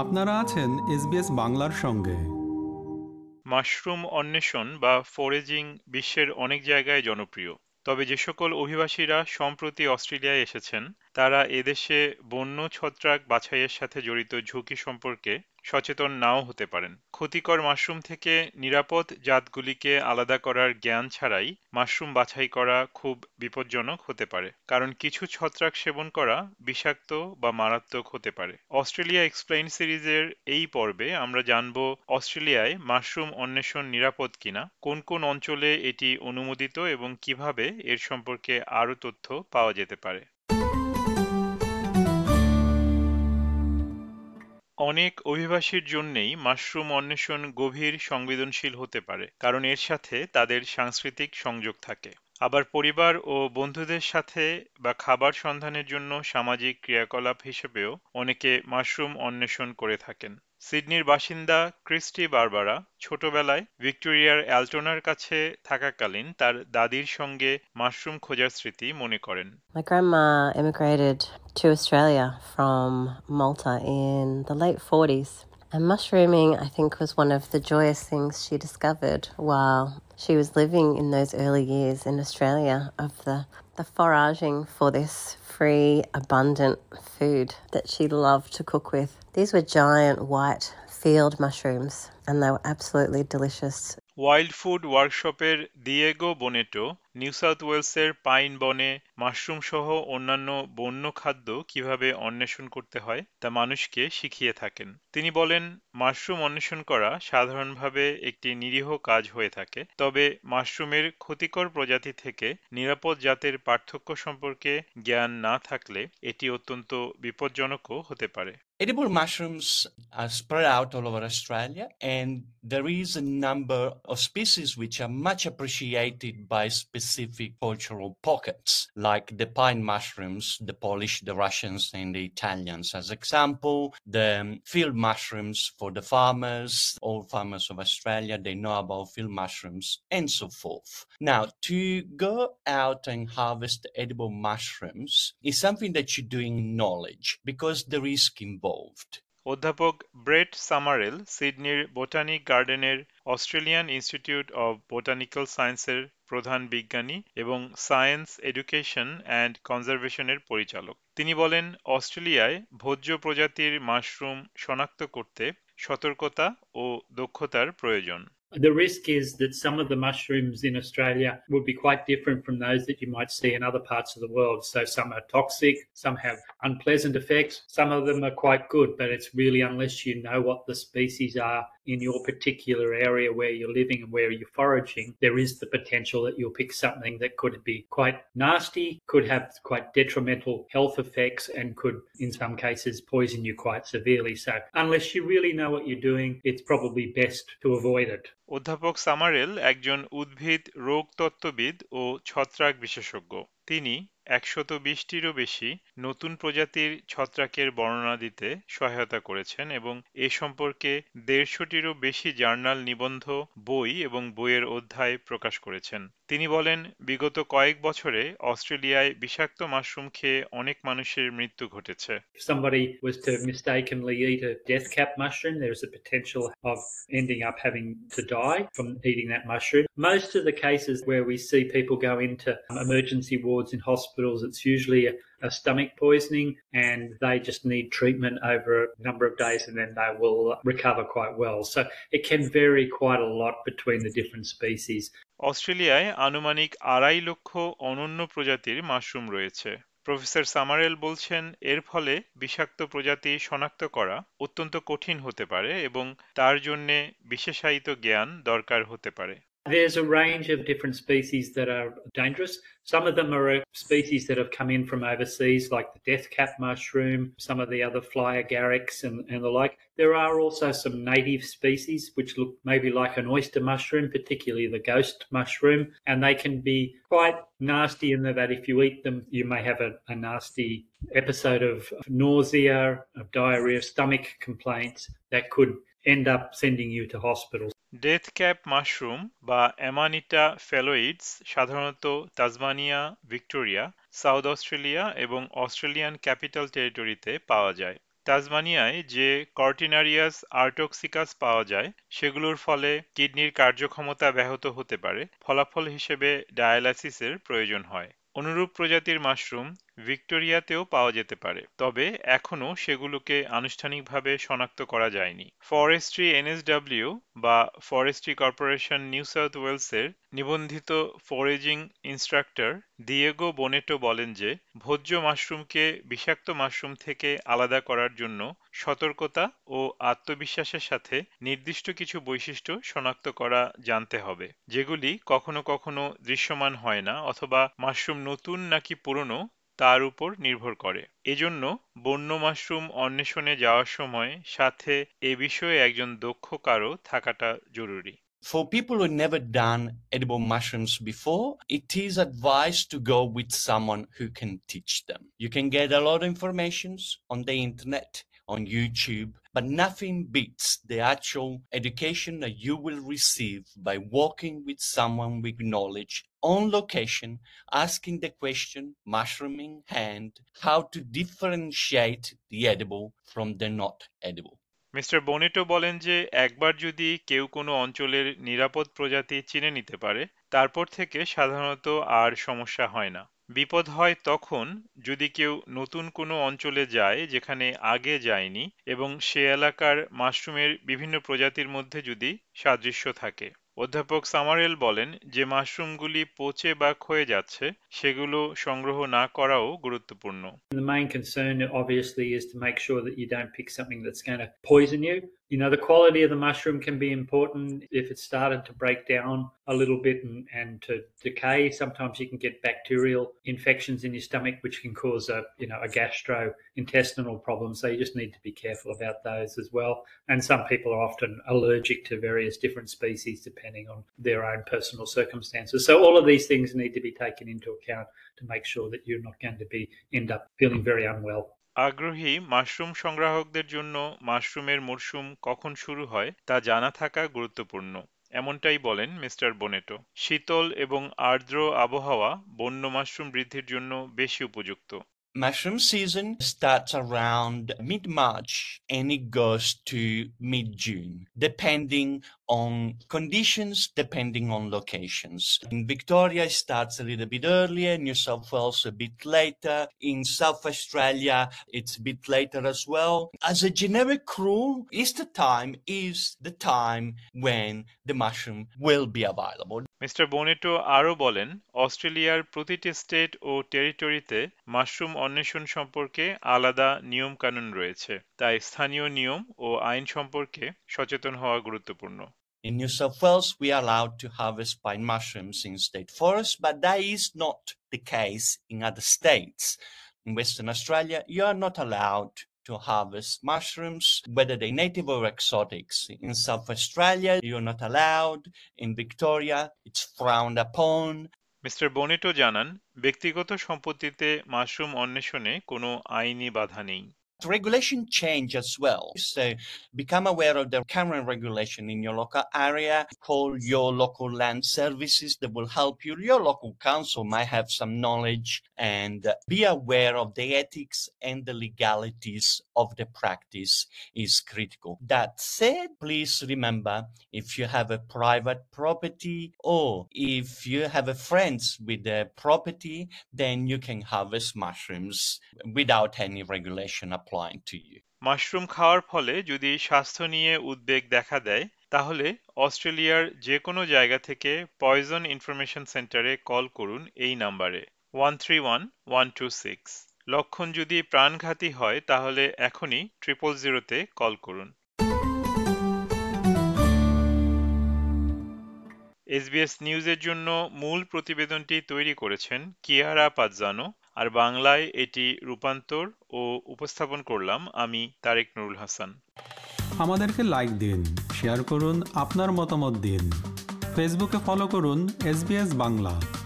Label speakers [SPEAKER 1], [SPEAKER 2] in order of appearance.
[SPEAKER 1] আপনারা আছেন এসবিএস বাংলার সঙ্গে।
[SPEAKER 2] মাশরুম অন্বেষণ বা ফোরেজিং বিশ্বের অনেক জায়গায় জনপ্রিয়। তবে যে সকল অভিবাসীরা সম্প্রতি অস্ট্রেলিয়ায় এসেছেন, তারা এদেশে বন্য ছত্রাক বাছাইয়ের সাথে জড়িত ঝুঁকি সম্পর্কে সচেতন নাও হতে পারেন। ক্ষতিকর মাশরুম থেকে নিরাপদ জাতগুলিকে আলাদা করার জ্ঞান ছাড়াই মাশরুম বাছাই করা খুব বিপজ্জনক হতে পারে, কারণ কিছু ছত্রাক সেবন করা বিষাক্ত বা মারাত্মক হতে পারে। অস্ট্রেলিয়া এক্সপ্লেইন সিরিজের এই পর্বে আমরা জানব অস্ট্রেলিয়ায় মাশরুম অন্বেষণ নিরাপদ কিনা, কোন কোন অঞ্চলে এটি অনুমোদিত এবং কিভাবে এর সম্পর্কে আরও তথ্য পাওয়া যেতে পারে। অনেক অভিবাসীর জন্যেই মাশরুম অন্বেষণ গভীর সংবেদনশীল হতে পারে, কারণ এর সাথে তাদের সাংস্কৃতিক সংযোগ থাকে। আবার পরিবার ও বন্ধুদের সাথে বা খাবার সন্ধানের জন্য সামাজিক ক্রিয়াকলাপ হিসেবেও অনেকে মাশরুম অন্বেষণ করে থাকেন। সিডনির বাসিন্দা ক্রিস্টি বারবারা ছোটবেলায় ভিক্টোরিয়ার অ্যালটোনার কাছে থাকাকালীন তার দাদির সঙ্গে মাশরুম খোঁজার স্মৃতি মনে করেন।
[SPEAKER 3] My grandma immigrated to Australia from Malta in the late 40s. And mushrooming, I think, was one of the joyous things she discovered while she was living in those early years in Australia, of the foraging for this free, abundant food that she loved to cook with. These were giant white field mushrooms, and they were absolutely delicious.
[SPEAKER 2] Wild food ওয়ার্কশপের Diego Bonetto New South ওয়েলসের pine বনে mushroom সহ অন্যান্য বন্য খাদ্য কিভাবে অন্বেষণ করতে হয় তা মানুষকে শিখিয়ে থাকেন। তিনি বলেন, মাশরুম অন্বেষণ করা সাধারণভাবে একটি নিরীহ কাজ হয়ে থাকে, তবে মাশরুমের ক্ষতিকর প্রজাতি থেকে নিরাপদ জাতের পার্থক্য সম্পর্কে জ্ঞান না থাকলে এটি অত্যন্ত বিপজ্জনকও হতে পারে।
[SPEAKER 4] Edible mushrooms are spread out all over Australia, and there is a number of species which are much appreciated by specific cultural pockets, like the pine mushrooms, the Polish, the Russians, and the Italians. As example, the field mushrooms for the farmers, all farmers of Australia, they know about field mushrooms, and so forth. Now, to go out and harvest edible mushrooms is something that you do in knowledge, because the risk involved.
[SPEAKER 2] অধ্যাপক Brett Summerell সিডনির Botanic গার্ডেনের Australian Institute of Botanical সায়েন্সের প্রধান বিজ্ঞানী এবং science education and কনজারভেশনের পরিচালক। তিনি বলেন, অস্ট্রেলিয়ায় ভোজ্য প্রজাতির মাশরুম শনাক্ত করতে সতর্কতা ও দক্ষতার প্রয়োজন।
[SPEAKER 5] The risk is that some of the mushrooms in Australia would be quite different from those that you might see in other parts of the world. So some are toxic, some have unpleasant effects, some of them are quite good, but it's really unless you know what the species are in your particular area where you're living and where you're foraging, there is the potential that you'll pick something that could be quite nasty, could have quite detrimental health effects, and could, in some cases, poison you quite severely. So unless you really know what you're doing, it's probably best to avoid it.
[SPEAKER 2] অধ্যাপক সামারেল একজন উদ্ভিদ রোগতত্ত্ববিদ ও ছত্রাক বিশেষজ্ঞ। তিনি 120টিরও বেশি নতুন প্রজাতির ছত্রাকের বর্ণনা দিতে সহায়তা করেছেন এবং এ সম্পর্কে 150টিরও বেশি জার্নাল নিবন্ধ, বই এবং বইয়ের অধ্যায় প্রকাশ করেছেন। তিনি বলেন, বিগত কয়েক বছরে অস্ট্রেলিয়ায় বিষাক্ত মাশরুম খেয়ে অনেক মানুষের মৃত্যু ঘটেছে।
[SPEAKER 5] If somebody was to mistakenly eat a death cap mushroom, there is a potential of ending up having to die from eating that mushroom. Most of the cases where we see people go into emergency wards in hospitals, it's usually a stomach poisoning, and they just need treatment over a number of days and then they will recover quite well. So it can vary quite a lot between the different species.
[SPEAKER 2] অস্ট্রেলিয়ায় আনুমানিক 2.5 লক্ষ অনন্য প্রজাতির mushroom রয়েছে। Professor সামারেল বলছেন, এর ফলে বিষাক্ত প্রজাতি শনাক্ত করা অত্যন্ত কঠিন হতে পারে এবং তার জন্যে বিশেষায়িত জ্ঞান দরকার হতে পারে।
[SPEAKER 5] There's a range of different species that are dangerous. Some of them are species that have come in from overseas, like the death cap mushroom, some of the other fly agarics and the like. There are also some native species which look maybe like an oyster mushroom, particularly the ghost mushroom, and they can be quite nasty in that if you eat them, you may have a nasty episode of nausea, of diarrhea, stomach complaints that could end up sending you to hospital.
[SPEAKER 2] Death cap mushroom বা Amanita phalloides সাধারণত Tasmania, Victoria, South Australia এবং Australian Capital টেরিটরিতে পাওয়া যায়। তাসমানিয়ায় যে কর্টিনারিয়াস আর্টোক্সিকাস পাওয়া যায় সেগুলোর ফলে কিডনির কার্যক্ষমতা ব্যাহত হতে পারে, ফলাফল হিসেবে ডায়ালাইসিসের প্রয়োজন হয়। অনুরূপ প্রজাতির মাশরুম ভিক্টোরিয়াতেও পাওয়া যেতে পারে, তবে এখনও সেগুলোকে আনুষ্ঠানিকভাবে শনাক্ত করা যায়নি। ফরেস্ট্রি এনএসডব্লিউ বা ফরেস্ট্রি কর্পোরেশন নিউ সাউথ ওয়েলসের নিবন্ধিত ফরেজিং ইন্সট্রাক্টর দিয়েগো বোনেটো বলেন যে ভোজ্য মাশরুমকে বিষাক্ত মাশরুম থেকে আলাদা করার জন্য সতর্কতা ও আত্মবিশ্বাসের সাথে নির্দিষ্ট কিছু বৈশিষ্ট্য শনাক্ত করা জানতে হবে, যেগুলি কখনো কখনো দৃশ্যমান হয় না অথবা মাশরুম নতুন নাকি পুরনো তার উপর নির্ভর করে। এজন্য বন্য মাশরুম অন্বেষণে যাওয়ার সময় সাথে এ বিষয়ে একজন দক্ষ কারো থাকাটা জরুরি।
[SPEAKER 4] For people who've never done edible mushrooms before, it is advised to go with someone who can teach them. You can get a lot of information on the internet, on YouTube, but nothing beats the actual education that you will receive by walking with someone with knowledge on location, asking the question, mushroom in hand, how to differentiate the edible from the not edible.
[SPEAKER 2] Mr Bonetto বলেন যে একবার যদি কেউ কোনো অঞ্চলের নিরাপদ প্রজাতি চিনে নিতে পারে, তারপর থেকে সাধারণত আর সমস্যা হয় না। বিপদ হয় তখন যদি কেউ নতুন কোনো অঞ্চলে যায় যেখানে আগে যায়নি এবং সে এলাকার মাশরুমের বিভিন্ন প্রজাতির মধ্যে যদি সাদৃশ্য থাকে। অধ্যাপক সামারেল বলেন যে মাশরুমগুলি পচে বা ক্ষয়ে যাচ্ছে সেগুলো সংগ্রহ না করাও গুরুত্বপূর্ণ।
[SPEAKER 5] The main concern obviously is to make sure that you don't pick something that's going to poison you. You know, the quality of the mushroom can be important. If it's started to break down a little bit and to decay, sometimes you can get bacterial infections in your stomach, which can cause a gastrointestinal problem. So you just need to be careful about those as well. And some people are often allergic to various different species depending on their own personal circumstances. So all of these things need to be taken into account to make sure that you're not going to end up feeling very unwell.
[SPEAKER 2] আগ্রহী mushroom সংগ্রাহকদের জন্য মাশরুমের মরশুম কখন শুরু হয় তা জানা থাকা গুরুত্বপূর্ণ, এমনটাই বলেন মিস্টার বোনেটো। শীতল এবং আর্দ্র আবহাওয়া বন্য মাশরুম বৃদ্ধির জন্য বেশি উপযুক্ত।
[SPEAKER 4] Mushroom season starts around mid-March and it goes to mid-June, depending on conditions, depending on locations. In Victoria, it starts a little bit earlier, New South Wales a bit later, in South Australia, it's a bit later as well. As a generic rule, Easter time is the time when the mushroom will be available.
[SPEAKER 2] Mr Bonetto আরও বলেন, অস্ট্রেলিয়ার প্রতিটি state ও টেরিটরিতে mushroom অন্বেষণ সম্পর্কে আলাদা নিয়ম কানুন রয়েছে, তাই স্থানীয় নিয়ম ও আইন সম্পর্কে সচেতন হওয়া গুরুত্বপূর্ণ।
[SPEAKER 4] In New South Wales, we are allowed to harvest pine mushrooms in state forests, but that is not the case in other states. In Western Australia, you are not allowed to harvest mushrooms, whether they're native or exotics. In South Australia, you're not allowed. In Victoria, it's frowned upon.
[SPEAKER 2] Mr Bonetto জানান, ব্যক্তিগত সম্পত্তিতে mushroom অন্বেষণে কোনো আইনি বাধা নেই।
[SPEAKER 4] Regulation change as well. So become aware of the current regulation in your local area. Call your local land services that will help you. Your local council might have some knowledge, and be aware of the ethics and the legalities of the practice is critical. That said, please remember, if you have a private property or if you have a friends with a property, then you can harvest mushrooms without any regulation applying to you.
[SPEAKER 2] Mushroom খাওয়ার ফলে যদি স্বাস্থ্য নিয়ে উদ্বেগ দেখা দেয় তাহলে অস্ট্রেলিয়ার যে কোনো জায়গা থেকে পয়জন ইনফরমেশন সেন্টারে কল করুন এই নাম্বারে 131126। লক্ষণ যদি প্রাণঘাতী হয় তাহলে এখনই 000-তে কল করুন। এসবিএস নিউজের জন্য মূল প্রতিবেদনটি তৈরি করেছেন কিয়ারা পাজ্জানো, আর বাংলায় এটি রূপান্তর ও উপস্থাপন করলাম আমি তারেক নুরুল হাসান।
[SPEAKER 1] আমাদেরকে লাইক দিন, শেয়ার করুন, আপনার মতামত দিন। ফেসবুকে ফলো করুন SBS বাংলা।